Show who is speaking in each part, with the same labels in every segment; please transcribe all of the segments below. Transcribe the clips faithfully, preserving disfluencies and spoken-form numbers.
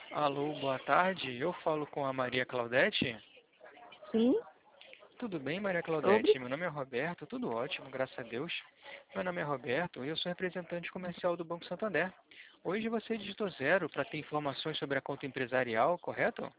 Speaker 1: Alô, boa tarde. Eu falo com a Maria Claudete.
Speaker 2: Sim,
Speaker 1: Tudo bem, Maria
Speaker 2: sobre?
Speaker 1: Claudete? Meu nome é Roberto, tudo ótimo, graças a Deus. Meu nome é Roberto e eu sou representante comercial do Banco Santander. Hoje você digitou zero para ter informações sobre a conta empresarial, correto?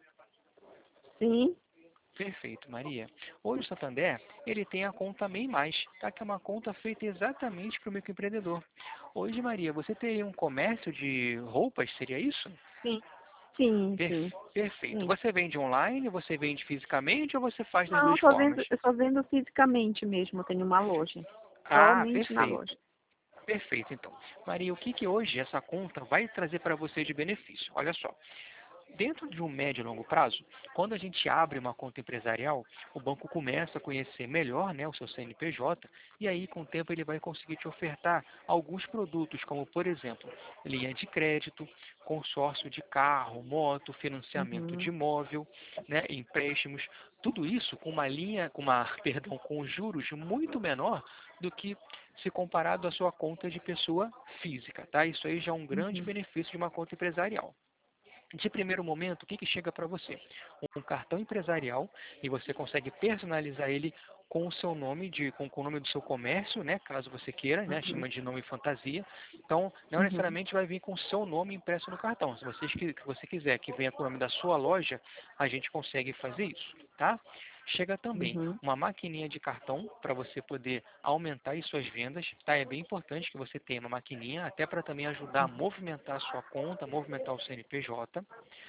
Speaker 2: Sim.
Speaker 1: Perfeito, Maria. Hoje o Santander, ele tem a conta MEI Mais, tá? Que é uma conta feita exatamente para o microempreendedor. Hoje, Maria, você teria um comércio de roupas, seria isso?
Speaker 2: Sim, sim,
Speaker 1: Per-
Speaker 2: sim,
Speaker 1: Perfeito.
Speaker 2: sim.
Speaker 1: Você vende online, você vende fisicamente ou você faz das
Speaker 2: Não, eu
Speaker 1: duas
Speaker 2: só
Speaker 1: formas?
Speaker 2: vendo, eu só vendo fisicamente mesmo, eu tenho uma loja.
Speaker 1: Ah,
Speaker 2: Somente na
Speaker 1: perfeito.
Speaker 2: loja.
Speaker 1: Perfeito, então. Maria, o que que hoje essa conta vai trazer para você de benefício? Olha só. Dentro de um médio e longo prazo, quando a gente abre uma conta empresarial, o banco começa a conhecer melhor, né, o seu C N P J e aí com o tempo ele vai conseguir te ofertar alguns produtos, como por exemplo, linha de crédito, consórcio de carro, moto, financiamento de
Speaker 2: Uhum,
Speaker 1: imóvel, né, empréstimos, tudo isso com uma linha, com uma, perdão, com juros muito menor do que se comparado à sua conta de pessoa física, tá? Isso aí já é um grande
Speaker 2: uhum,
Speaker 1: benefício de uma conta empresarial. De primeiro momento, o que, que chega para você? Um cartão empresarial e você consegue personalizar ele com o seu nome, de, com, com o nome do seu comércio, né? Caso você queira, né?
Speaker 2: uhum,
Speaker 1: Chama de nome fantasia. Então, não
Speaker 2: uhum,
Speaker 1: necessariamente vai vir com o seu nome impresso no cartão. Se você, que você quiser que venha com o nome da sua loja, a gente consegue fazer isso, tá? Chega também
Speaker 2: uhum,
Speaker 1: uma maquininha de cartão para você poder aumentar as suas vendas, tá? É bem importante que você tenha uma maquininha, até para também ajudar a movimentar a sua conta, movimentar o C N P J.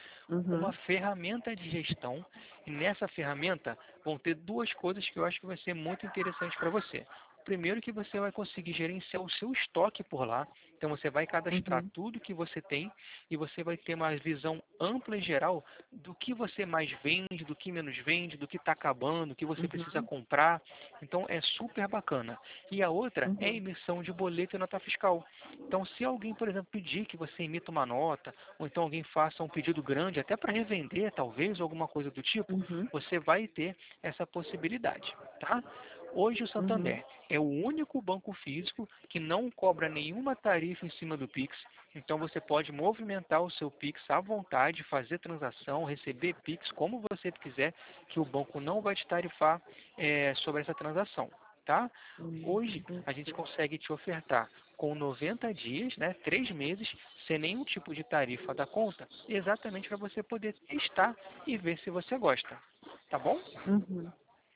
Speaker 1: Uma
Speaker 2: uhum,
Speaker 1: ferramenta de gestão, e nessa ferramenta vão ter duas coisas que eu acho que vai ser muito interessante para você. Primeiro que você vai conseguir gerenciar o seu estoque por lá, então você vai cadastrar
Speaker 2: uhum,
Speaker 1: tudo que você tem e você vai ter uma visão ampla e geral do que você mais vende, do que menos vende, do que está acabando, do que você precisa
Speaker 2: uhum,
Speaker 1: comprar. Então é super bacana. E a outra é a
Speaker 2: uhum,
Speaker 1: emissão de boleto e nota fiscal. Então se alguém, por exemplo, pedir que você emita uma nota, ou então alguém faça um pedido grande, até para revender, talvez, ou alguma coisa do tipo,
Speaker 2: uhum,
Speaker 1: você vai ter essa possibilidade, tá? Hoje o
Speaker 2: uhum,
Speaker 1: Santander é o único banco físico que não cobra nenhuma tarifa em cima do Pix, então você pode movimentar o seu Pix à vontade, fazer transação, receber Pix como você quiser, que o banco não vai te tarifar é, sobre essa transação, tá?
Speaker 2: uhum,
Speaker 1: Hoje a gente
Speaker 2: entendi.
Speaker 1: consegue te ofertar com noventa dias, né, três meses, sem nenhum tipo de tarifa da conta, exatamente para você poder testar e ver se você gosta. Tá bom?
Speaker 2: Uhum.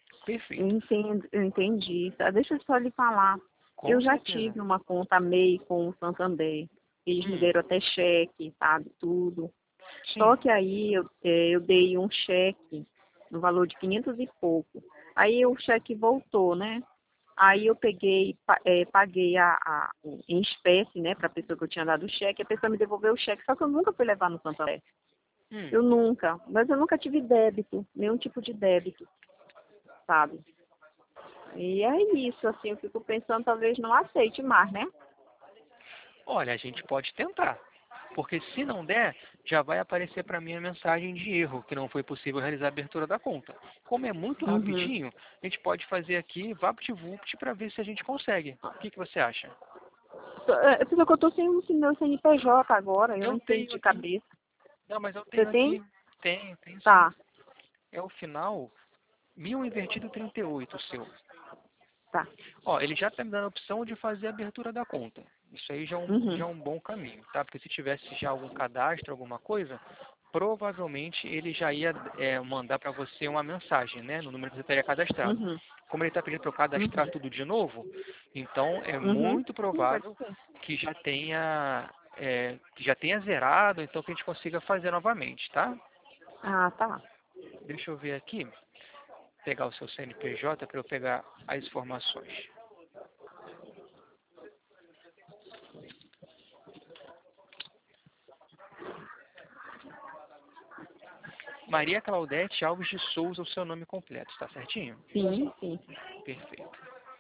Speaker 2: Eu
Speaker 1: Perfeito.
Speaker 2: entendo, eu entendi. Tá, deixa eu só lhe falar.
Speaker 1: Com
Speaker 2: Eu já
Speaker 1: certeza.
Speaker 2: tive uma conta MEI com o Santander. Eles me
Speaker 1: Hum,
Speaker 2: deram até cheque, sabe, tudo.
Speaker 1: sim.
Speaker 2: Só que aí eu, eh, eu dei um cheque no valor de quinhentos e pouco. Aí o cheque voltou, né? Aí eu peguei, pa- eh, paguei a, a- em espécie, né, para a pessoa que eu tinha dado o cheque. A pessoa me devolveu o cheque, só que eu nunca fui levar no Santander.
Speaker 1: Hum.
Speaker 2: Eu nunca, mas eu nunca tive débito, nenhum tipo de débito, sabe? E é isso, assim, eu fico pensando, talvez não aceite mais, né?
Speaker 1: Olha, a gente pode tentar. Porque se não der, já vai aparecer para mim a mensagem de erro, que não foi possível realizar a abertura da conta. Como é muito
Speaker 2: Uhum.
Speaker 1: rapidinho, a gente pode fazer aqui VaptVupt para ver se a gente consegue. O que, que você acha?
Speaker 2: Só- é, Só que eu tô sem o meu C N P J agora, eu
Speaker 1: Eu
Speaker 2: não sei
Speaker 1: tenho
Speaker 2: de
Speaker 1: aqui.
Speaker 2: cabeça.
Speaker 1: Não, mas eu
Speaker 2: Você
Speaker 1: tenho
Speaker 2: tem?
Speaker 1: aqui. Tenho, tenho sim.
Speaker 2: Tá,
Speaker 1: É o final mil invertido trinta e oito o seu.
Speaker 2: tá.
Speaker 1: Ó, ele já está me dando a opção de fazer a abertura da conta. Isso aí já é um, já
Speaker 2: Uhum.
Speaker 1: é um bom caminho, tá? Porque se tivesse já algum cadastro, alguma coisa, provavelmente ele já ia é, mandar para você uma mensagem, né? No número que você teria cadastrado.
Speaker 2: Uhum.
Speaker 1: Como ele está pedindo para eu cadastrar
Speaker 2: Uhum.
Speaker 1: tudo de novo, então é
Speaker 2: Uhum.
Speaker 1: muito
Speaker 2: Sim, pode
Speaker 1: provável
Speaker 2: ser.
Speaker 1: que já tenha, é, que já tenha zerado, então que a gente consiga fazer novamente, tá?
Speaker 2: Ah, tá.
Speaker 1: Deixa eu ver aqui, pegar o seu C N P J para eu pegar as informações. Maria Claudete Alves de Souza, o seu nome completo, está certinho?
Speaker 2: Sim, sim.
Speaker 1: Perfeito.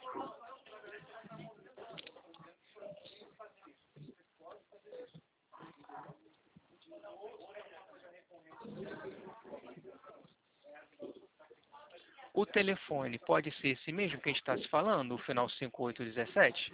Speaker 1: O telefone pode ser esse mesmo que a gente está se falando, o final cinco oito um sete?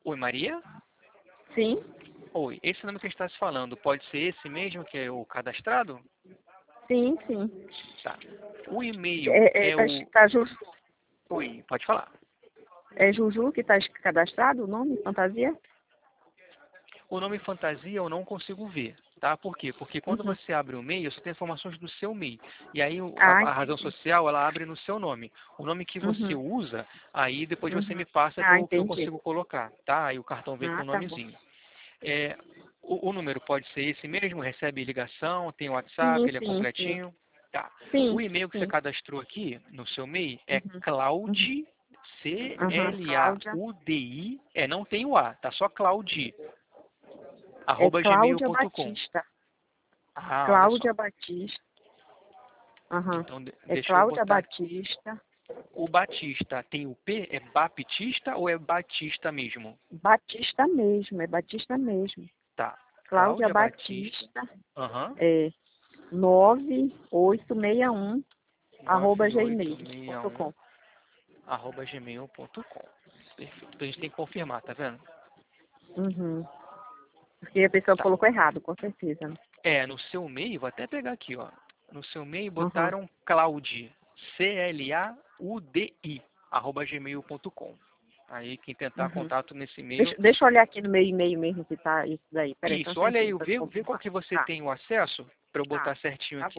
Speaker 1: Oi, Maria?
Speaker 2: Sim,
Speaker 1: Oi, esse número que a gente está se falando, pode ser esse mesmo que é o cadastrado?
Speaker 2: sim, sim.
Speaker 1: Tá. O e-mail
Speaker 2: É, é,
Speaker 1: é
Speaker 2: tá,
Speaker 1: o...
Speaker 2: tá Ju-
Speaker 1: Oi, pode falar.
Speaker 2: é Juju que está cadastrado o nome, fantasia?
Speaker 1: O nome fantasia eu não consigo ver, tá? Por quê? Porque quando
Speaker 2: Uhum.
Speaker 1: você abre o e-mail, você tem informações do seu e-mail. E aí o- a,
Speaker 2: Ah,
Speaker 1: a razão
Speaker 2: entendi.
Speaker 1: social, ela abre no seu nome. O nome que você
Speaker 2: Uhum.
Speaker 1: usa, aí depois você
Speaker 2: Uhum.
Speaker 1: me passa que
Speaker 2: Ah,
Speaker 1: eu, que eu
Speaker 2: entendi.
Speaker 1: consigo colocar, tá? Aí o cartão vem com
Speaker 2: Ah,
Speaker 1: o
Speaker 2: tá bom.
Speaker 1: nomezinho. É, o, o número pode ser esse mesmo, recebe ligação, tem WhatsApp,
Speaker 2: Sim,
Speaker 1: ele é
Speaker 2: sim, sim.
Speaker 1: completinho. Tá. O
Speaker 2: Sim,
Speaker 1: e-mail que você
Speaker 2: sim.
Speaker 1: cadastrou aqui no seu e-mail é
Speaker 2: Uhum. Uhum.
Speaker 1: Cloud,
Speaker 2: Uhum. Cláudia.
Speaker 1: C L A U D I, é, não tem o A, tá só Cloud,
Speaker 2: É
Speaker 1: arroba gmail
Speaker 2: Cláudia
Speaker 1: ponto com.
Speaker 2: Batista.
Speaker 1: Ah, olha só.
Speaker 2: Cláudia Batista. Uhum.
Speaker 1: Então, de-
Speaker 2: É
Speaker 1: deixa eu
Speaker 2: Cláudia
Speaker 1: botar aqui.
Speaker 2: Batista.
Speaker 1: O Batista tem o P? É Baptista ou é Batista mesmo?
Speaker 2: Batista mesmo, é Batista mesmo.
Speaker 1: Tá.
Speaker 2: Cláudia
Speaker 1: Cláudia Batista.
Speaker 2: Batista.
Speaker 1: Aham.
Speaker 2: É nove oito seis um arroba gmail ponto
Speaker 1: nove oito seis um
Speaker 2: com.
Speaker 1: arroba gmail ponto com. Perfeito. A gente tem que confirmar, tá vendo?
Speaker 2: Uhum. Porque a pessoa
Speaker 1: Tá.
Speaker 2: colocou errado, com certeza.
Speaker 1: É, no seu e-mail, vou até pegar aqui, ó. No seu e-mail
Speaker 2: Uhum.
Speaker 1: botaram Cloud, C L A U D I, arroba gmail ponto com. Aí quem tentar
Speaker 2: Uhum.
Speaker 1: contato nesse e-mail.
Speaker 2: Deixa, deixa eu olhar aqui no meu e-mail mesmo se tá isso daí. Peraí, só um
Speaker 1: Isso, olha aí,
Speaker 2: instantinho para
Speaker 1: vê, vê qual
Speaker 2: confirmar.
Speaker 1: que você
Speaker 2: Tá,
Speaker 1: tem o acesso para eu
Speaker 2: tá,
Speaker 1: botar certinho
Speaker 2: tá bom.
Speaker 1: aqui.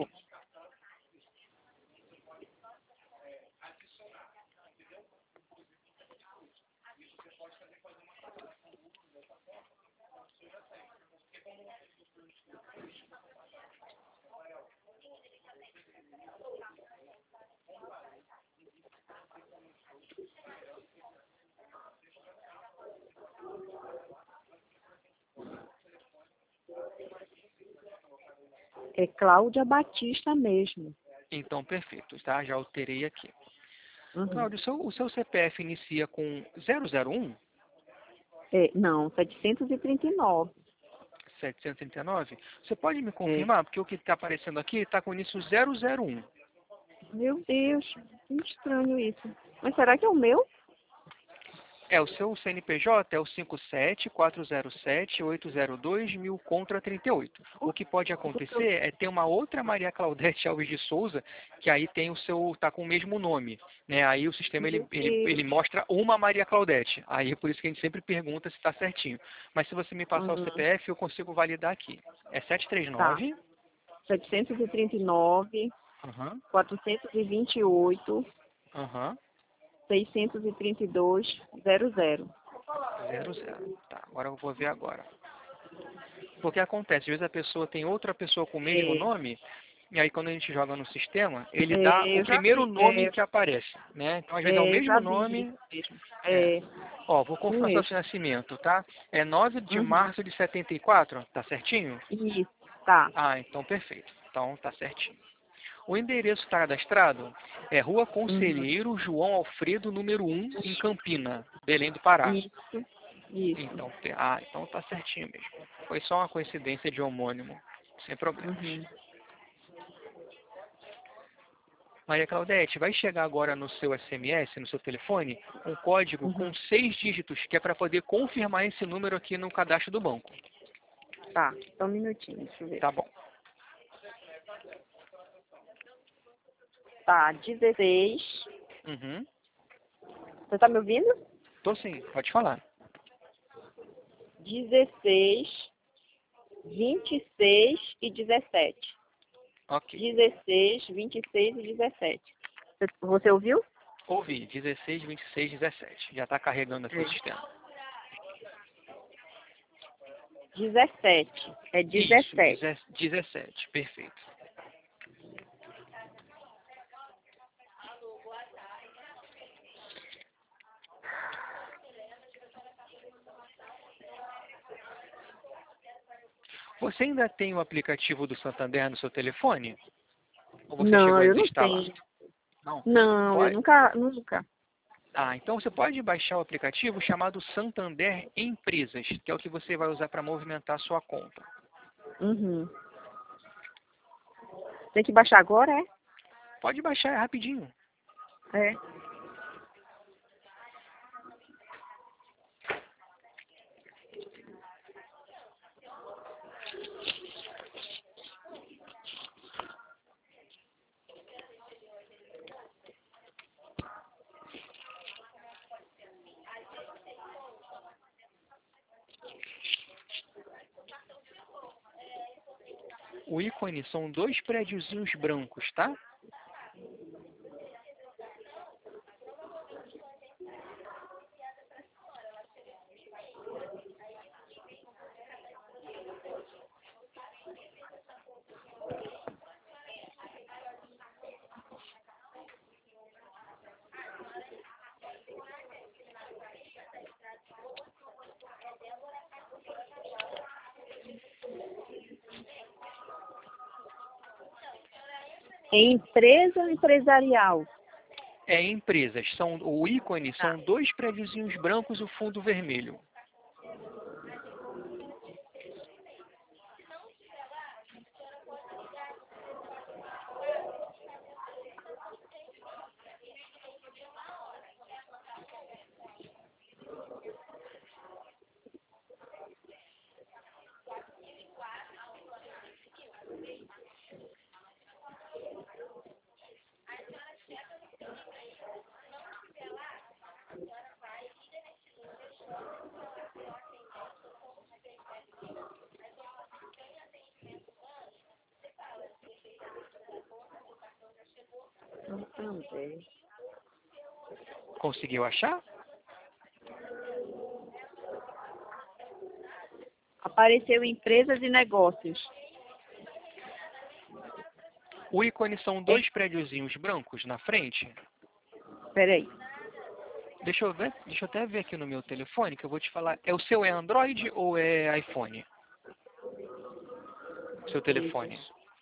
Speaker 2: É Cláudia Batista mesmo.
Speaker 1: Então, perfeito, tá? Já alterei aqui.
Speaker 2: Uhum.
Speaker 1: Cláudio, o seu, o seu C P F inicia com zero zero um,
Speaker 2: É, não, setecentos e trinta e nove.
Speaker 1: setecentos e trinta e nove? Você pode me
Speaker 2: É.
Speaker 1: confirmar? Porque o que está aparecendo aqui está com início zero zero um.
Speaker 2: Meu Deus, que estranho isso. Mas será que é o meu?
Speaker 1: É, o seu C N P J é o cinco sete quatro zero sete oito zero dois mil contra trinta e oito. O que pode
Speaker 2: Porque eu-
Speaker 1: acontecer é ter uma outra Maria Claudete Alves de Souza, que aí tem o seu, tá com o mesmo nome, né? Aí o sistema ele,
Speaker 2: Meu
Speaker 1: ele, ele
Speaker 2: Deus.
Speaker 1: mostra uma Maria Claudete. Aí é por isso que a gente sempre pergunta se está certinho. Mas se você me passar o
Speaker 2: Uhum.
Speaker 1: C P F, eu consigo validar aqui. É
Speaker 2: Tá.
Speaker 1: sete três nove.
Speaker 2: setecentos e trinta e nove,
Speaker 1: Aham,
Speaker 2: quatrocentos e vinte e oito,
Speaker 1: aham,
Speaker 2: seiscentos e trinta e dois, zero zero.
Speaker 1: zero zero. Tá, agora eu vou ver agora. Porque acontece, às vezes a pessoa tem outra pessoa com o mesmo
Speaker 2: É,
Speaker 1: nome, e aí quando a gente joga no sistema, ele dá
Speaker 2: é,
Speaker 1: o
Speaker 2: eu já
Speaker 1: primeiro
Speaker 2: vi,
Speaker 1: nome
Speaker 2: é,
Speaker 1: que aparece, né? Então às vezes é o
Speaker 2: é, eu
Speaker 1: mesmo
Speaker 2: já vi
Speaker 1: nome.
Speaker 2: isso mesmo.
Speaker 1: É.
Speaker 2: É,
Speaker 1: Ó, vou
Speaker 2: isso
Speaker 1: confirmar seu
Speaker 2: mesmo.
Speaker 1: nascimento, tá? É nove de
Speaker 2: Uhum.
Speaker 1: março de setenta e quatro, tá certinho?
Speaker 2: Isso, tá.
Speaker 1: Ah, então perfeito. Então tá certinho. O endereço tá cadastrado é Rua
Speaker 2: Uhum.
Speaker 1: Conselheiro João Alfredo, número um, em Campina, Belém do Pará.
Speaker 2: Isso, isso.
Speaker 1: Então, te- ah, então tá certinho mesmo. Foi só uma coincidência de homônimo, sem problemas.
Speaker 2: Uhum.
Speaker 1: Maria Claudete, vai chegar agora no seu S M S, no seu telefone, um código com
Speaker 2: Uhum.
Speaker 1: seis dígitos, que é para poder confirmar esse número aqui no cadastro do banco.
Speaker 2: Tá, só um minutinho, deixa eu ver.
Speaker 1: Tá bom.
Speaker 2: Tá, dezesseis.
Speaker 1: Uhum.
Speaker 2: Você tá me ouvindo?
Speaker 1: Tô sim, pode falar.
Speaker 2: Dezesseis, vinte e seis e dezessete.
Speaker 1: Ok.
Speaker 2: Dezesseis, vinte e seis e dezessete. Você você ouviu?
Speaker 1: Ouvi, dezesseis, vinte e seis, dezessete. Já está carregando aqui o
Speaker 2: É.
Speaker 1: sistema.
Speaker 2: Dezessete. É
Speaker 1: Isso,
Speaker 2: dezessete.
Speaker 1: dezessete. Perfeito. Você ainda tem o aplicativo do Santander no seu telefone? Ou você chegou
Speaker 2: Não,
Speaker 1: a
Speaker 2: eu não
Speaker 1: desinstalar?
Speaker 2: tenho.
Speaker 1: Não.
Speaker 2: Não, eu
Speaker 1: Pode.
Speaker 2: nunca, nunca.
Speaker 1: Ah, então você pode baixar o aplicativo chamado Santander Empresas, que é o que você vai usar para movimentar a sua conta.
Speaker 2: Uhum. Tem que baixar agora, é?
Speaker 1: Pode baixar, é rapidinho.
Speaker 2: É.
Speaker 1: O ícone são dois prédiozinhos brancos, tá?
Speaker 2: É empresa empresarial.
Speaker 1: É empresas. São, o ícone
Speaker 2: Tá.
Speaker 1: são dois prédiozinhos brancos e o fundo vermelho.
Speaker 2: Santander.
Speaker 1: Conseguiu achar?
Speaker 2: Apareceu empresas e negócios.
Speaker 1: O ícone são dois prédiozinhos brancos na frente.
Speaker 2: Peraí.
Speaker 1: Deixa eu ver, deixa eu até ver aqui no meu telefone que eu vou te falar. É o seu é Android ou é iPhone? Seu telefone.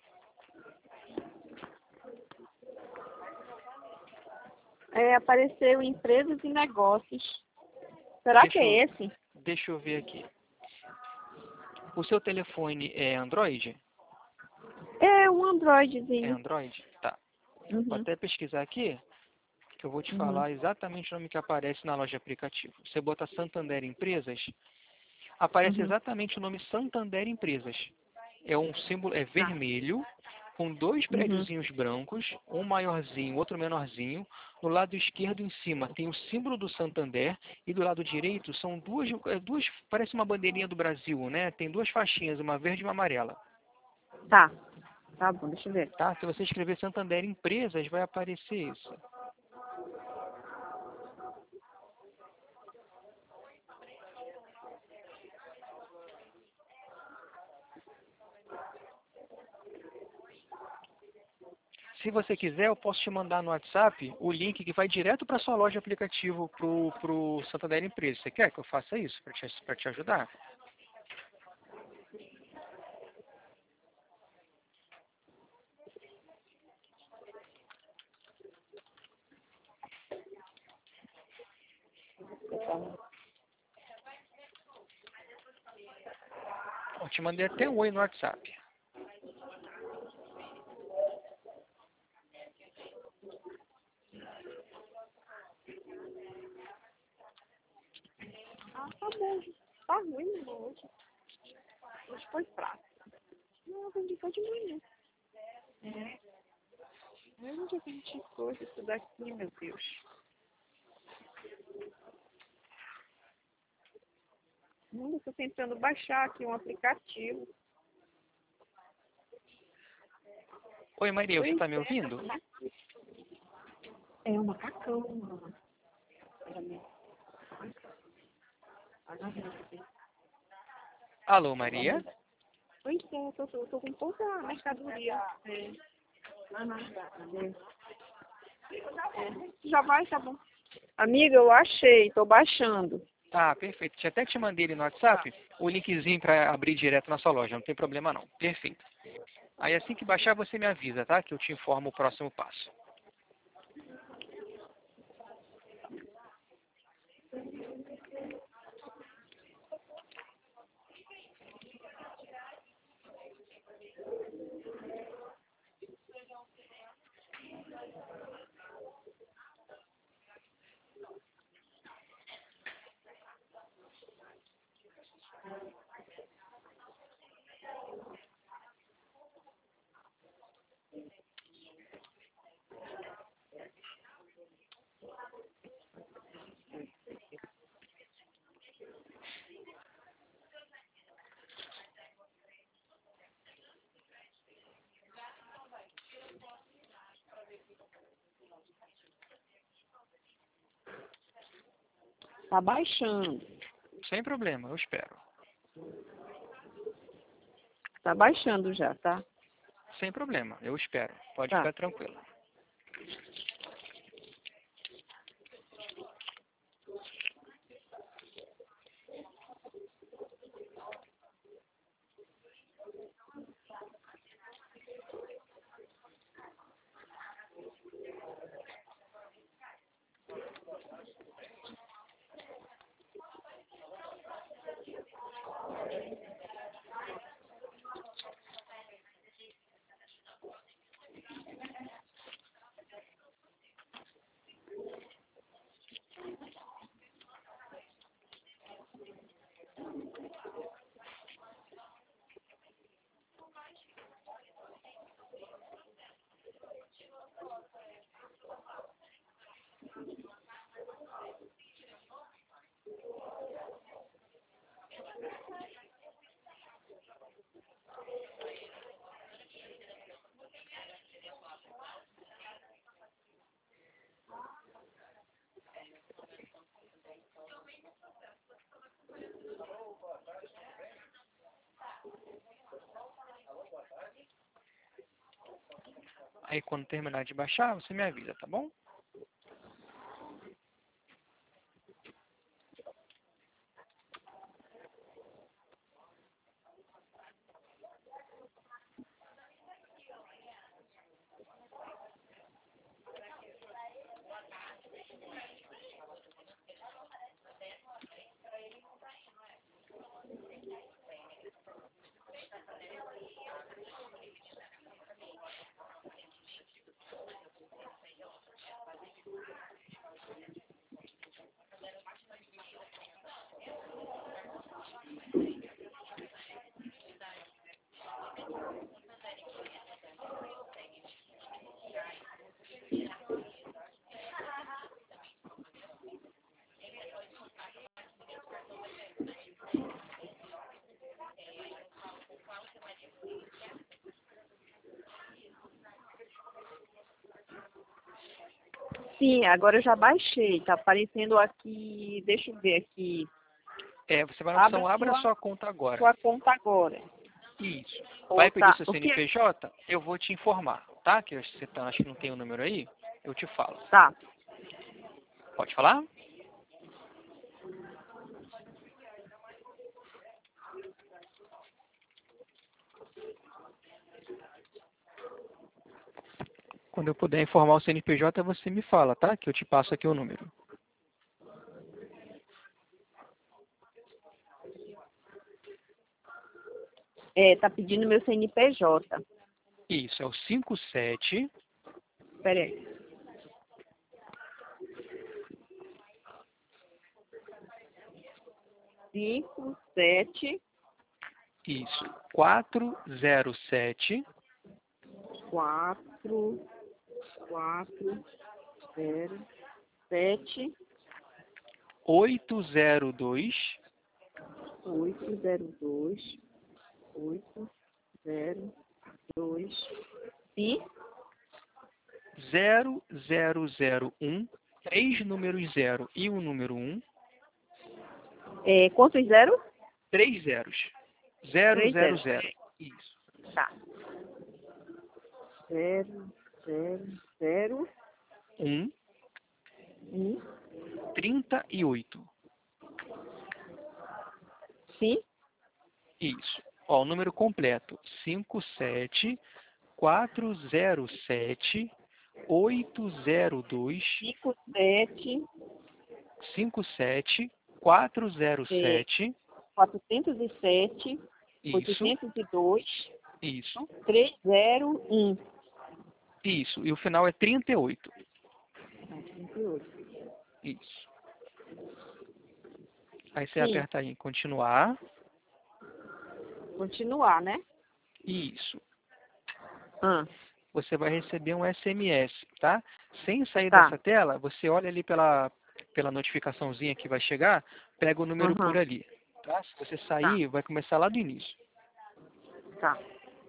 Speaker 2: É, apareceu empresas e negócios. Será
Speaker 1: Deixa
Speaker 2: que é
Speaker 1: eu-
Speaker 2: esse?
Speaker 1: Deixa eu ver aqui. O seu telefone é Android?
Speaker 2: É um
Speaker 1: É
Speaker 2: Androidzinho.
Speaker 1: Android? Tá. Vou
Speaker 2: Uhum.
Speaker 1: até pesquisar aqui, que eu vou te
Speaker 2: Uhum.
Speaker 1: falar exatamente o nome que aparece na loja de aplicativo. Você bota Santander Empresas, aparece
Speaker 2: Uhum.
Speaker 1: exatamente o nome Santander Empresas. É um símbolo, é vermelho, com dois
Speaker 2: Uhum.
Speaker 1: prédiozinhos brancos, um maiorzinho, outro menorzinho. No lado esquerdo, em cima, tem o símbolo do Santander, e do lado direito são duas, é, duas, parece uma bandeirinha do Brasil, né? Tem duas faixinhas, uma verde e uma amarela.
Speaker 2: Tá. Tá bom, deixa eu ver.
Speaker 1: Tá? Se você escrever Santander Empresas, vai aparecer isso. Se você quiser, eu posso te mandar no WhatsApp o link que vai direto para sua loja de aplicativo pro, pro Santander Empresas. Você quer que eu faça isso para te, pra te ajudar? Eu te mandei até um oi no WhatsApp.
Speaker 2: Ah, tá bom. Tá ruim, não, hoje. Hoje foi fraco. Não, eu vendi só de manhã. É. Eu já vendi coisa, isso daqui, meu Deus. Não, eu tô tentando baixar aqui um aplicativo.
Speaker 1: Oi, Maria, você
Speaker 2: Pois
Speaker 1: está me
Speaker 2: é,
Speaker 1: ouvindo?
Speaker 2: é um macacão, mano.
Speaker 1: Alô, Maria?
Speaker 2: Pois é, eu tô, tô, tô com pouca mercadoria. É. É. Já vai, tá bom. Amiga, eu achei, tô baixando.
Speaker 1: Tá, perfeito. Tinha até te mandei ele no WhatsApp o linkzinho para abrir direto na sua loja. Não tem problema não. Perfeito. Aí assim que baixar, você me avisa, tá? Que eu te informo o próximo passo.
Speaker 2: Tá baixando.
Speaker 1: Sem problema, eu espero.
Speaker 2: Tá baixando já, tá?
Speaker 1: Sem problema, eu espero. Pode
Speaker 2: Tá.
Speaker 1: ficar tranquilo. Aí quando terminar de baixar, você me avisa, tá bom?
Speaker 2: Sim, agora eu já baixei. Tá aparecendo aqui, deixa eu ver aqui.
Speaker 1: É, você vai na opção
Speaker 2: Abra
Speaker 1: Abra
Speaker 2: sua,
Speaker 1: sua conta agora.
Speaker 2: sua conta agora.
Speaker 1: Isso. Vai
Speaker 2: Ou
Speaker 1: pedir
Speaker 2: tá,
Speaker 1: seu
Speaker 2: o que?
Speaker 1: C N P J? Eu vou te informar, tá? Que você tá, acho que não tem o número aí. Eu te falo.
Speaker 2: Tá.
Speaker 1: Pode falar? Quando eu puder informar o C N P J, você me fala, tá? Que eu te passo aqui o número.
Speaker 2: É, tá pedindo meu C N P J.
Speaker 1: Isso, é o cinco sete.
Speaker 2: Pera aí. Cinco, sete,
Speaker 1: Isso, quatro zero sete.
Speaker 2: quatro, quatro, zero, sete,
Speaker 1: oito zero dois.
Speaker 2: oito, zero, dois, oito, zero, dois e
Speaker 1: zero zero zero um. Três números zero e um número um.
Speaker 2: é, quantos zero?
Speaker 1: Três zeros. Zero
Speaker 2: Três
Speaker 1: zero
Speaker 2: zeros.
Speaker 1: zero. Isso.
Speaker 2: Tá. Zero, zero, zero,
Speaker 1: Um.
Speaker 2: um,
Speaker 1: Trinta e oito.
Speaker 2: sim,
Speaker 1: Isso. Ó, o número completo. Cinco sete quatro zero sete oito zero dois
Speaker 2: cinco, sete,
Speaker 1: cinco sete quatro zero
Speaker 2: é,
Speaker 1: sete.
Speaker 2: quatrocentos e sete,
Speaker 1: Isso.
Speaker 2: oitocentos e dois,
Speaker 1: Isso.
Speaker 2: três zero um.
Speaker 1: Isso. E o final é trinta e oito.
Speaker 2: Ah, trinta e oito.
Speaker 1: Isso. Aí você
Speaker 2: Sim,
Speaker 1: aperta aí em continuar.
Speaker 2: continuar, né?
Speaker 1: Isso.
Speaker 2: Ah,
Speaker 1: Você vai receber um S M S, tá? Sem sair
Speaker 2: tá.
Speaker 1: dessa tela, você olha ali pela, pela notificaçãozinha que vai chegar, pega o número por
Speaker 2: Aham,
Speaker 1: ali, tá? Se você
Speaker 2: tá,
Speaker 1: sair, vai começar lá do início.
Speaker 2: tá.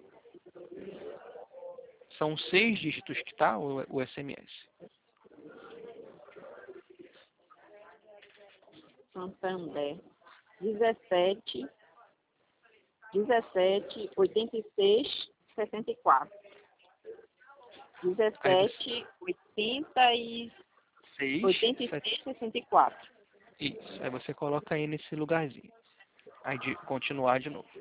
Speaker 1: São seis dígitos que tá o, o S M S.
Speaker 2: Santander. dezessete, dezessete, oitenta e seis, sessenta e quatro. dezessete, oitenta e
Speaker 1: seis,
Speaker 2: oitenta e seis, sessenta e quatro.
Speaker 1: Isso. Aí você coloca aí nesse lugarzinho. Aí de continuar de novo.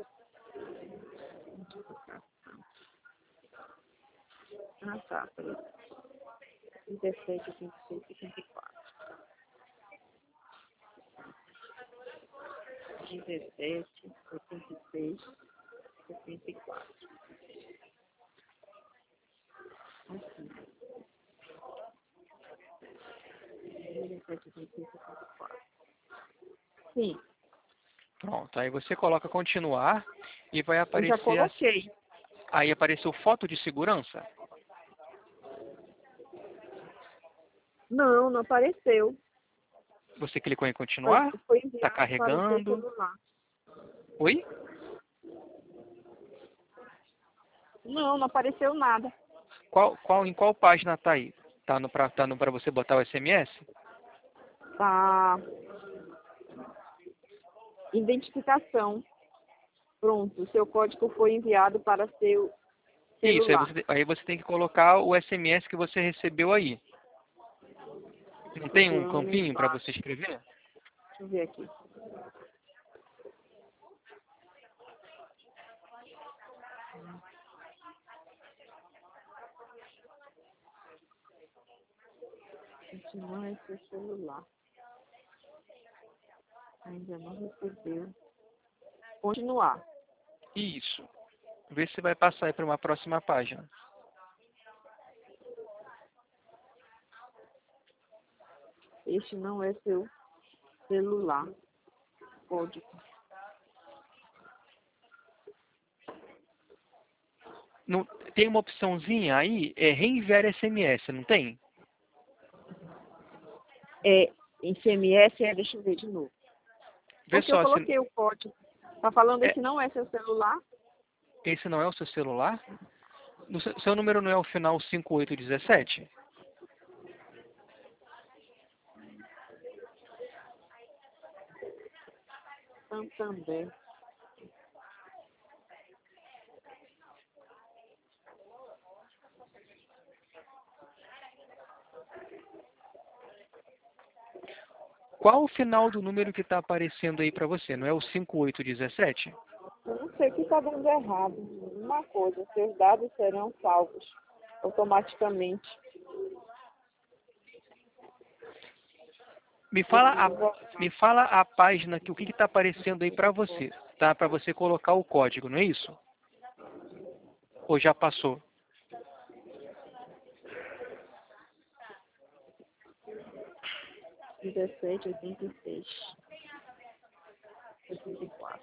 Speaker 2: Ah, tá. dezessete, oitenta e seis, sessenta e quatro. dezessete, oitenta e seis, sessenta e quatro. Assim. dezessete, oitenta e seis, sessenta e quatro. Sim,
Speaker 1: Pronto. Aí você coloca continuar e vai
Speaker 2: eu
Speaker 1: aparecer...
Speaker 2: já coloquei.
Speaker 1: Aí apareceu foto de segurança.
Speaker 2: Não, não apareceu.
Speaker 1: Você clicou em
Speaker 2: Foi,
Speaker 1: continuar.
Speaker 2: foi
Speaker 1: Está
Speaker 2: enviado para o seu
Speaker 1: carregando.
Speaker 2: celular.
Speaker 1: Oi?
Speaker 2: Não, não apareceu nada.
Speaker 1: Qual, qual, em qual página está aí? Está no para tá no para você botar o S M S?
Speaker 2: Tá. Identificação. Pronto, o seu código foi enviado para seu
Speaker 1: Isso, aí
Speaker 2: celular.
Speaker 1: você, aí você tem que colocar o S M S que você recebeu aí. Não tem um
Speaker 2: Procurando
Speaker 1: campinho para
Speaker 2: embaixo.
Speaker 1: você escrever?
Speaker 2: Deixa eu ver aqui. Esse não é seu celular. Ainda não recebeu. Continuar.
Speaker 1: Isso. Vê se vai passar aí para uma próxima página.
Speaker 2: Este não é seu celular. Código.
Speaker 1: Não, tem uma opçãozinha aí, é reenviar S M S, não tem?
Speaker 2: É, em C M S, é, deixa eu ver de novo.
Speaker 1: Vê
Speaker 2: Porque eu
Speaker 1: só, se,
Speaker 2: coloquei o código. Tá falando
Speaker 1: é,
Speaker 2: esse não é seu celular?
Speaker 1: esse não é o seu celular? No seu, seu número não é o final cinco oito um sete?
Speaker 2: Santander.
Speaker 1: Qual o final do número que está aparecendo aí para você? Não é o cinco oito um sete?
Speaker 2: Eu não sei o que está dando errado. Uma coisa, seus dados serão salvos automaticamente.
Speaker 1: Me fala a, me fala a página, que o que está aparecendo aí para você, tá? Para você colocar o código, não é isso? Ou já passou?
Speaker 2: dezessete, oitenta e seis, sessenta e quatro.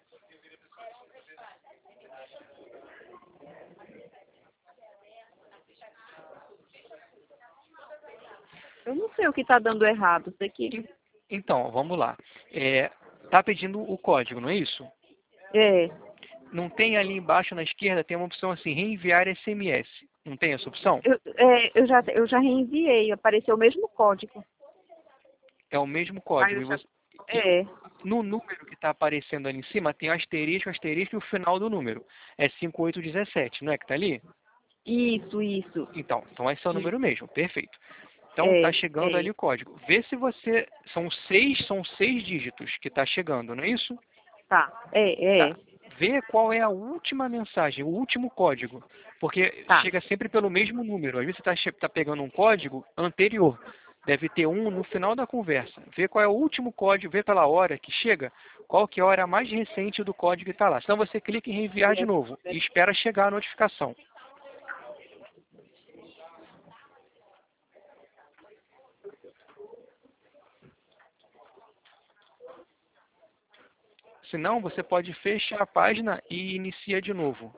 Speaker 2: Eu não sei o que está dando errado. Sei que
Speaker 1: Então, vamos lá. É, tá pedindo o código, não é isso?
Speaker 2: é.
Speaker 1: Não tem ali embaixo na esquerda, tem uma opção assim, reenviar S M S. Não tem essa opção?
Speaker 2: Eu, é, eu, já, eu já reenviei, apareceu o mesmo código.
Speaker 1: É o mesmo
Speaker 2: Aí
Speaker 1: código.
Speaker 2: eu
Speaker 1: E
Speaker 2: já,
Speaker 1: você, e
Speaker 2: é,
Speaker 1: no número que está aparecendo ali em cima, tem o asterisco, asterisco e o final do número. É cinco oito um sete, não é que está ali?
Speaker 2: isso, isso,
Speaker 1: Então, então esse é o número
Speaker 2: isso.
Speaker 1: mesmo, perfeito. Então
Speaker 2: É,
Speaker 1: está chegando
Speaker 2: é,
Speaker 1: ali o código. Vê se você. São seis, são seis dígitos que está chegando, não é isso?
Speaker 2: tá, é, é,
Speaker 1: Tá. Vê qual é a última mensagem, o último código. Porque
Speaker 2: tá.
Speaker 1: chega sempre pelo mesmo número. Às vezes você está tá pegando um código anterior. Deve ter um no final da conversa. Vê qual é o último código, vê pela hora que chega, qual que é a hora mais recente do código que está lá. Senão você clica em reenviar de novo e espera chegar a notificação. Senão você pode fechar a página e inicia de novo.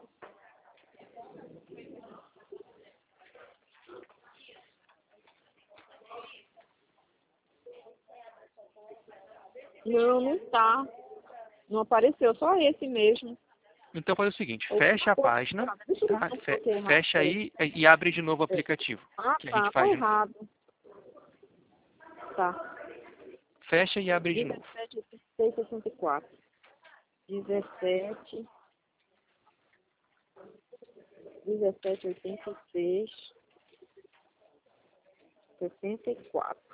Speaker 2: Não, não tá. Não apareceu, só esse mesmo.
Speaker 1: Então faz o seguinte,
Speaker 2: Ou
Speaker 1: fecha a
Speaker 2: ou-
Speaker 1: página,
Speaker 2: Deixa eu ver
Speaker 1: tá?
Speaker 2: se eu
Speaker 1: Fe-
Speaker 2: coloquei errado.
Speaker 1: Fecha
Speaker 2: Peraí.
Speaker 1: aí e abre de novo o aplicativo.
Speaker 2: Ah,
Speaker 1: Que a gente
Speaker 2: tá, tá
Speaker 1: faz.
Speaker 2: errado. Tá.
Speaker 1: fecha e abre de novo.
Speaker 2: dezessete, oitenta e seis, sessenta e quatro. dezessete, dezessete, oitenta e seis, sessenta e quatro.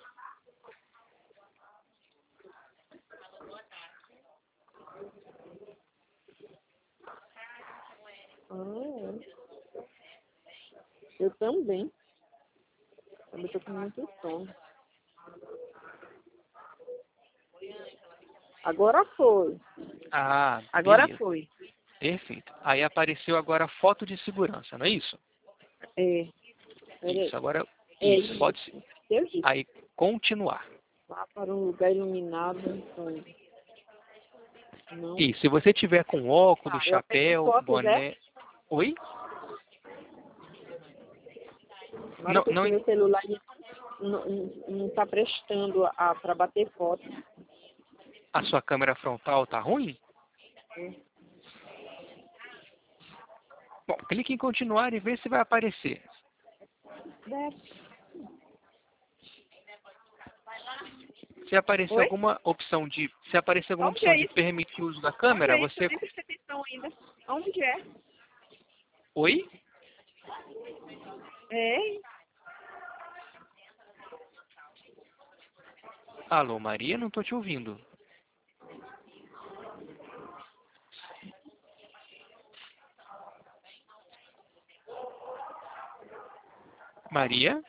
Speaker 2: Ah, é. Eu também. Eu tô com muito sono. Agora foi.
Speaker 1: Ah,
Speaker 2: Agora
Speaker 1: beleza.
Speaker 2: foi.
Speaker 1: Perfeito. Aí apareceu agora a foto de segurança, não é isso?
Speaker 2: É. Peraí.
Speaker 1: Isso, agora,
Speaker 2: É
Speaker 1: isso,
Speaker 2: isso.
Speaker 1: pode ser.
Speaker 2: Eu disse.
Speaker 1: Aí, continuar.
Speaker 2: Vá para um lugar iluminado. Então, não.
Speaker 1: E se você tiver com óculos,
Speaker 2: Tá, eu aperto
Speaker 1: chapéu,
Speaker 2: fotos, é?
Speaker 1: boné... Oi?
Speaker 2: Agora
Speaker 1: Não,
Speaker 2: porque
Speaker 1: não,
Speaker 2: meu celular não, não tá prestando a, para bater foto.
Speaker 1: a sua câmera frontal tá ruim?
Speaker 2: É.
Speaker 1: Bom, clique em continuar e vê se vai aparecer.
Speaker 2: Desce.
Speaker 1: Se aparecer
Speaker 2: Oi?
Speaker 1: alguma opção de, se aparecer alguma
Speaker 2: Onde
Speaker 1: opção
Speaker 2: é
Speaker 1: de
Speaker 2: isso?
Speaker 1: permitir o uso da
Speaker 2: Onde
Speaker 1: câmera,
Speaker 2: é isso? Eu
Speaker 1: você...
Speaker 2: nem prestei atenção ainda. Onde é?
Speaker 1: Oi?
Speaker 2: É?
Speaker 1: Alô, Maria, não tô te ouvindo. Maria?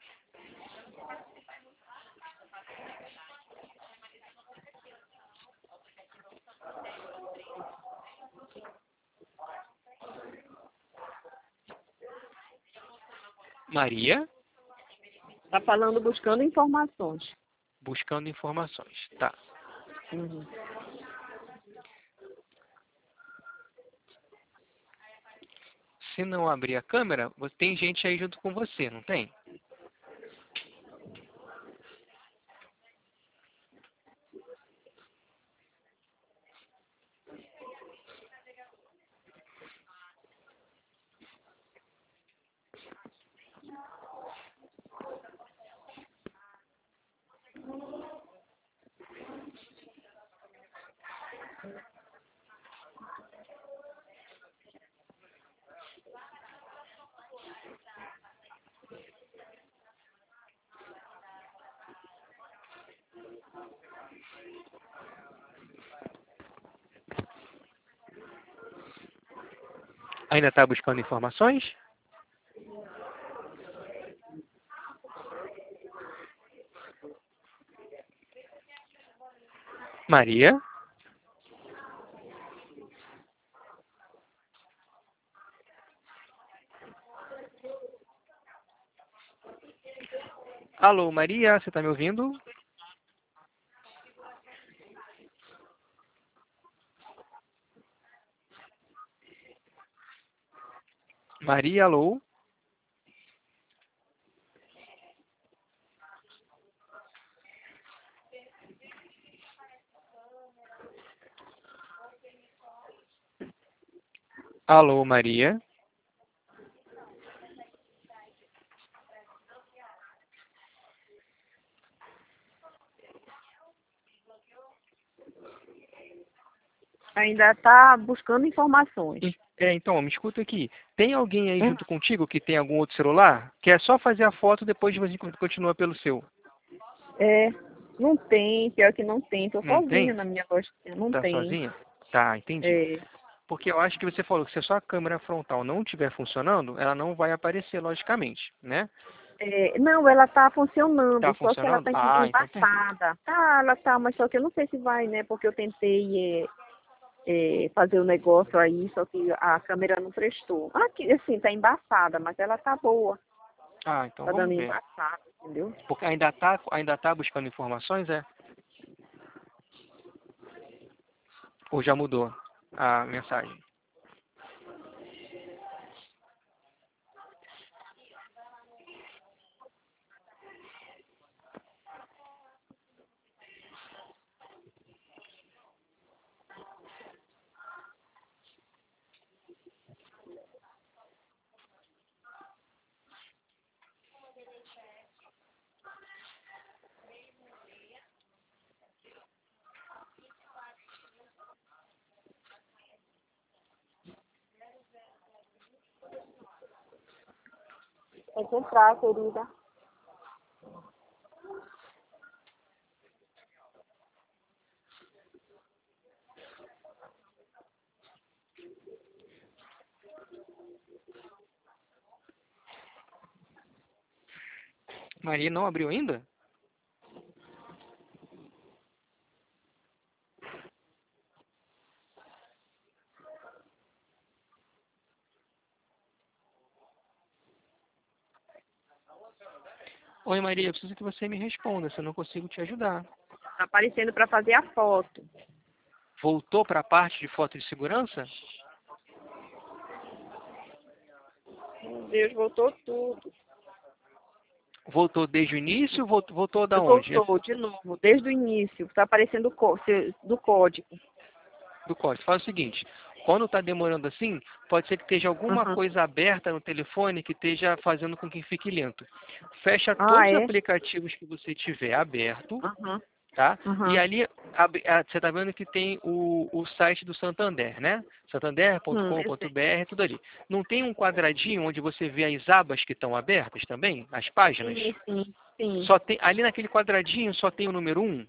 Speaker 1: Maria?
Speaker 2: Tá falando buscando informações.
Speaker 1: Buscando informações. Tá.
Speaker 2: Uhum.
Speaker 1: Se não abrir a câmera, você- tem gente aí junto com você, não tem? Ainda está buscando informações? Maria? Alô, Maria, você está me ouvindo? Maria, alô? Alô, Maria?
Speaker 2: Ainda tá buscando informações.
Speaker 1: E- É, então, me escuta aqui. Tem alguém aí
Speaker 2: Hum?
Speaker 1: junto contigo que tem algum outro celular? Que é só fazer a foto, depois você continua pelo seu.
Speaker 2: É, não tem, pior que não tem. Tô
Speaker 1: Não
Speaker 2: sozinha
Speaker 1: tem?
Speaker 2: na minha lojinha, não
Speaker 1: Tá
Speaker 2: tem.
Speaker 1: sozinha? Tá, entendi.
Speaker 2: É,
Speaker 1: Porque eu acho que você falou que se a sua câmera frontal não estiver funcionando, ela não vai aparecer, logicamente, né?
Speaker 2: é, não, ela tá
Speaker 1: Tá
Speaker 2: funcionando, só que ela
Speaker 1: funcionando?
Speaker 2: tá
Speaker 1: Ah, então perfeito.
Speaker 2: embaçada. Tá, ela tá, mas só que eu não sei se vai, né? Porque eu tentei é, é, fazer o negócio aí, só que a câmera não prestou. Aqui, assim, tá embaçada, mas ela tá boa.
Speaker 1: Ah, então
Speaker 2: Tá dando
Speaker 1: vamos ver.
Speaker 2: embaçada, entendeu?
Speaker 1: Porque ainda tá, ainda tá buscando informações, é? Ou já mudou a mensagem?
Speaker 2: Pode entrar, querida.
Speaker 1: Maria não abriu ainda? Oi, Maria, eu preciso que você me responda, se eu não consigo te ajudar.
Speaker 2: Tá aparecendo para fazer a foto.
Speaker 1: Voltou para a parte de foto de segurança?
Speaker 2: Meu Deus, voltou tudo.
Speaker 1: Voltou desde o início? Voltou, voltou da onde?
Speaker 2: Voltou de novo, desde o início. Tá aparecendo o có- seu- do código.
Speaker 1: Do código. Faz o seguinte, quando está demorando assim, pode ser que esteja alguma
Speaker 2: Uhum.
Speaker 1: coisa aberta no telefone que esteja fazendo com que fique lento. Fecha
Speaker 2: Ah,
Speaker 1: todos os
Speaker 2: é?
Speaker 1: aplicativos que você tiver aberto,
Speaker 2: Uhum.
Speaker 1: tá? E
Speaker 2: Uhum.
Speaker 1: ali abre- ah, você está vendo que tem o, o site do Santander, né?
Speaker 2: Hum, eu sei.
Speaker 1: santander.com.br, tudo ali. Não tem um quadradinho onde você vê as abas que estão abertas também, as páginas?
Speaker 2: Sim, sim, sim.
Speaker 1: Só tem, ali naquele quadradinho só tem o número um.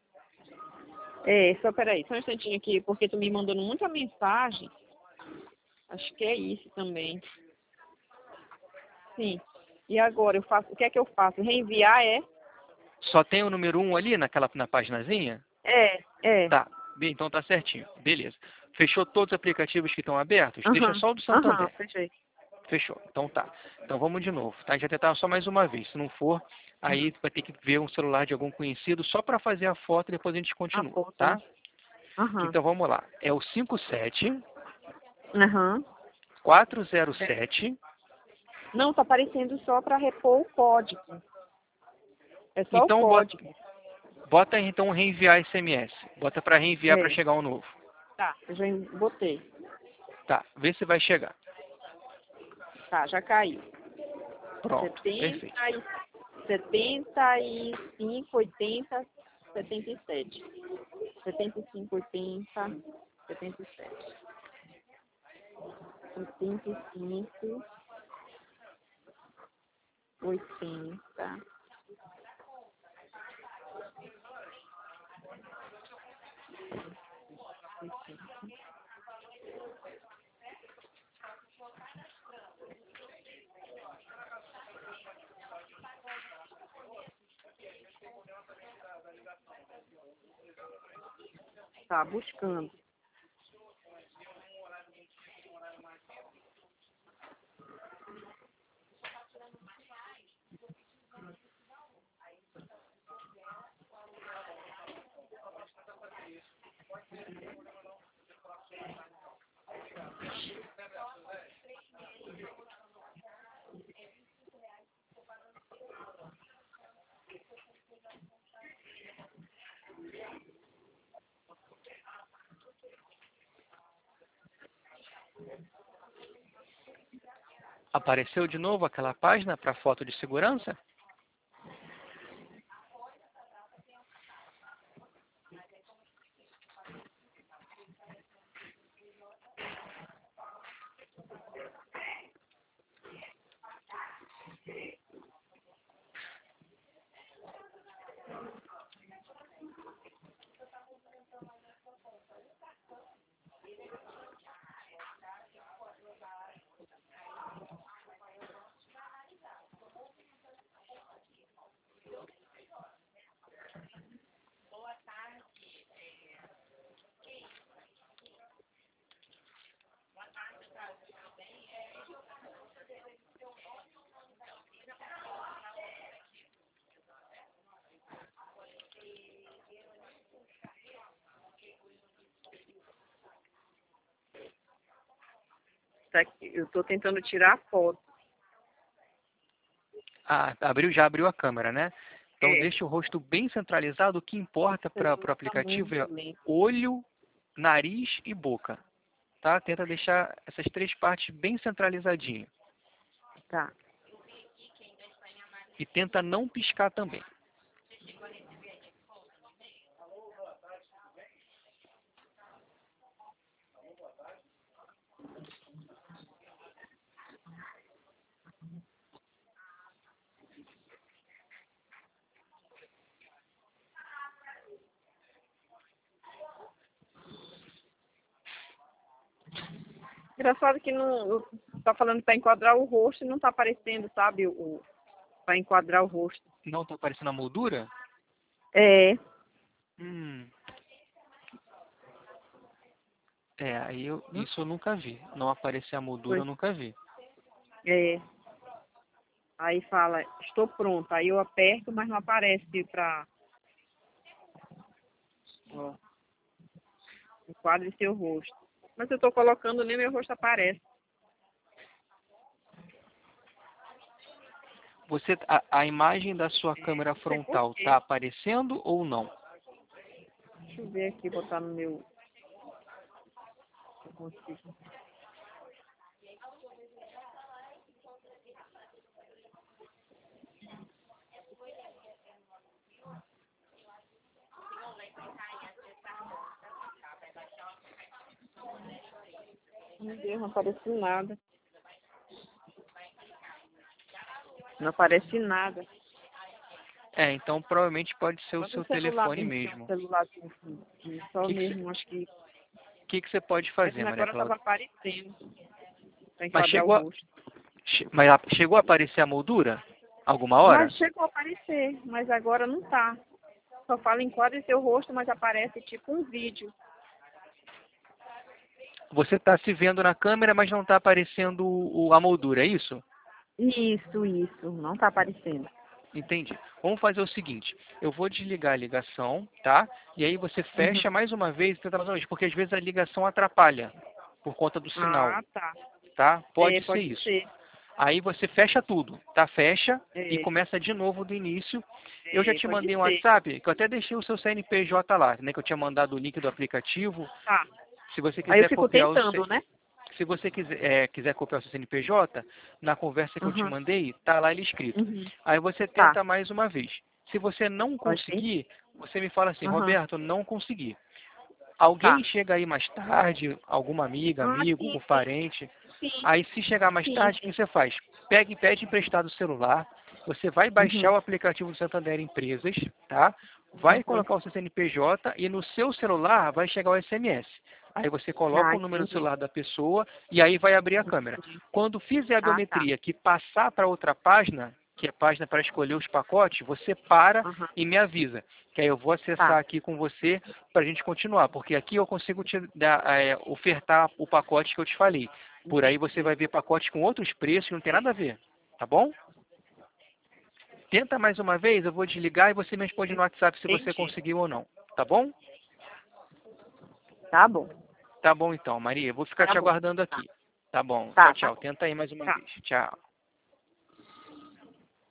Speaker 2: É, só peraí, só um instantinho aqui, porque tu me mandando muita mensagem. Acho que é isso também. Sim. E agora, eu faço, o que é que eu faço? Reenviar é?
Speaker 1: Só tem o número um ali naquela, na paginazinha?
Speaker 2: É, é.
Speaker 1: Tá, bem, então tá certinho. Beleza. Fechou todos os aplicativos que estão abertos? Deixa
Speaker 2: Aham,
Speaker 1: só o do
Speaker 2: aham,
Speaker 1: Santander.
Speaker 2: fechei.
Speaker 1: Fechou. Então tá. Então vamos de novo, tá? A gente vai tentar só mais uma vez. Se não for, aí vai ter que ver um celular de algum conhecido só para fazer a foto e depois a gente
Speaker 2: A
Speaker 1: continua,
Speaker 2: foto, né?
Speaker 1: tá?
Speaker 2: Aham,
Speaker 1: Então vamos lá. É o cinco sete
Speaker 2: aham.
Speaker 1: quatro zero sete.
Speaker 2: Não, tá aparecendo só para repor o código. É só o
Speaker 1: Então bota,
Speaker 2: código.
Speaker 1: bota então reenviar S M S. Bota para reenviar para
Speaker 2: É,
Speaker 1: chegar um novo.
Speaker 2: tá, eu já botei.
Speaker 1: Tá, vê se vai chegar.
Speaker 2: Tá, já caiu.
Speaker 1: Pronto, perfeito.
Speaker 2: setenta e, setenta e cinco, oitenta, setenta e sete. setenta e cinco, oitenta, setenta e sete. setenta e cinco, oitenta. Tá buscando.
Speaker 1: Apareceu de novo aquela página para foto de segurança?
Speaker 2: Tá aqui, eu tô tentando tirar a foto.
Speaker 1: Ah, abriu, já abriu a câmera, né? Então
Speaker 2: É.
Speaker 1: deixa o rosto bem centralizado. O que importa para o
Speaker 2: Tá
Speaker 1: aplicativo é
Speaker 2: muito lento.
Speaker 1: olho, nariz e boca. Tá? Tenta deixar essas três partes bem centralizadinhas.
Speaker 2: Tá.
Speaker 1: E tenta não piscar também.
Speaker 2: Engraçado que não tá falando para enquadrar o rosto e não tá aparecendo, sabe? O, para enquadrar o rosto.
Speaker 1: Não tá aparecendo a moldura?
Speaker 2: É,
Speaker 1: Hum. É, aí eu, isso eu nunca vi. Não aparecer a moldura
Speaker 2: pois
Speaker 1: eu nunca vi.
Speaker 2: é. Aí fala, estou pronta. Aí eu aperto, mas não aparece para enquadre seu rosto. Mas eu estou colocando, nem meu rosto aparece.
Speaker 1: Você, a, a imagem da sua câmera
Speaker 2: Não sei por
Speaker 1: frontal
Speaker 2: quê.
Speaker 1: tá aparecendo ou não?
Speaker 2: Deixa eu ver aqui, botar no meu. Eu consigo. Meu Deus, não aparece nada. Não aparece nada.
Speaker 1: É, então provavelmente pode ser o
Speaker 2: Só
Speaker 1: seu
Speaker 2: no celular
Speaker 1: telefone
Speaker 2: mesmo, tem um
Speaker 1: mesmo.
Speaker 2: celular assim, assim, só
Speaker 1: Que que cê-
Speaker 2: mesmo, acho que.
Speaker 1: que que você pode
Speaker 2: Mas
Speaker 1: fazer, Maria
Speaker 2: agora estava
Speaker 1: Cláudia?
Speaker 2: aparecendo. Para
Speaker 1: Mas
Speaker 2: enquadrar o
Speaker 1: chegou a,
Speaker 2: rosto.
Speaker 1: che- mas a- chegou a aparecer a moldura? Alguma
Speaker 2: Mas
Speaker 1: hora?
Speaker 2: chegou a aparecer, mas agora não tá. Só fala enquadre seu rosto, mas aparece tipo um vídeo.
Speaker 1: Você está se vendo na câmera, mas não está aparecendo o, o- a moldura, é isso?
Speaker 2: Isso, isso. Não tá aparecendo.
Speaker 1: Entendi. Vamos fazer o seguinte, eu vou desligar a ligação, tá? E aí você
Speaker 2: Uhum.
Speaker 1: fecha mais uma vez e tenta mais uma vez, porque às vezes a ligação atrapalha por conta do sinal,
Speaker 2: Ah, tá.
Speaker 1: tá?
Speaker 2: É,
Speaker 1: Pode ser
Speaker 2: pode
Speaker 1: isso.
Speaker 2: ser.
Speaker 1: Aí você fecha tudo, tá? Fecha e
Speaker 2: É,
Speaker 1: começa de novo do início. Eu já
Speaker 2: é,
Speaker 1: te
Speaker 2: pode
Speaker 1: mandei um
Speaker 2: ser.
Speaker 1: WhatsApp, que eu até deixei o seu C N P J lá, né? Que eu tinha mandado o link do aplicativo.
Speaker 2: Tá.
Speaker 1: Se você
Speaker 2: Aí eu
Speaker 1: quiser
Speaker 2: fico
Speaker 1: copiar o
Speaker 2: tentando,
Speaker 1: C-
Speaker 2: né?
Speaker 1: se você quiser, é, quiser copiar o seu C N P J, na conversa que eu te
Speaker 2: Uhum.
Speaker 1: mandei, tá lá ele escrito.
Speaker 2: Uhum.
Speaker 1: Aí você
Speaker 2: Tá.
Speaker 1: tenta mais uma vez. Se você não
Speaker 2: Pode ser?
Speaker 1: conseguir, você me fala assim,
Speaker 2: Uhum.
Speaker 1: Roberto, não consegui.
Speaker 2: Tá.
Speaker 1: Alguém chega aí mais tarde, alguma amiga,
Speaker 2: Ah,
Speaker 1: amigo,
Speaker 2: sim,
Speaker 1: algum
Speaker 2: sim.
Speaker 1: parente.
Speaker 2: Sim,
Speaker 1: Aí se chegar mais
Speaker 2: sim,
Speaker 1: tarde, o que
Speaker 2: sim.
Speaker 1: você faz? Pega e pede emprestado o celular. Você vai
Speaker 2: Uhum.
Speaker 1: baixar o aplicativo do Santander Empresas, tá? Vai
Speaker 2: Uhum.
Speaker 1: colocar o seu C N P J e no seu celular vai chegar o S M S. Aí você coloca
Speaker 2: Ah,
Speaker 1: o número do
Speaker 2: entendi.
Speaker 1: celular da pessoa e aí vai abrir a câmera.
Speaker 2: Entendi.
Speaker 1: Quando fizer a
Speaker 2: Ah, tá.
Speaker 1: biometria que passar para outra página, que é a página para escolher os pacotes, você para
Speaker 2: Uhum.
Speaker 1: e me avisa. Que aí eu vou acessar
Speaker 2: Tá.
Speaker 1: aqui com você para a gente continuar. Porque aqui eu consigo te dar, é, ofertar o pacote que eu te falei. Por aí você
Speaker 2: Entendi.
Speaker 1: vai ver pacotes com outros preços que não tem nada a ver. Tá bom? Tenta mais uma vez, eu vou desligar e você me responde no WhatsApp se você
Speaker 2: Entendi.
Speaker 1: conseguiu ou não. Tá bom?
Speaker 2: Tá bom.
Speaker 1: Tá bom então, Maria. Eu vou ficar
Speaker 2: Tá
Speaker 1: te
Speaker 2: bom.
Speaker 1: aguardando
Speaker 2: Tá.
Speaker 1: aqui. Tá bom. Tchau,
Speaker 2: Tá, tá
Speaker 1: tchau.
Speaker 2: bom.
Speaker 1: Tenta aí mais uma
Speaker 2: Tá.
Speaker 1: vez. Tchau.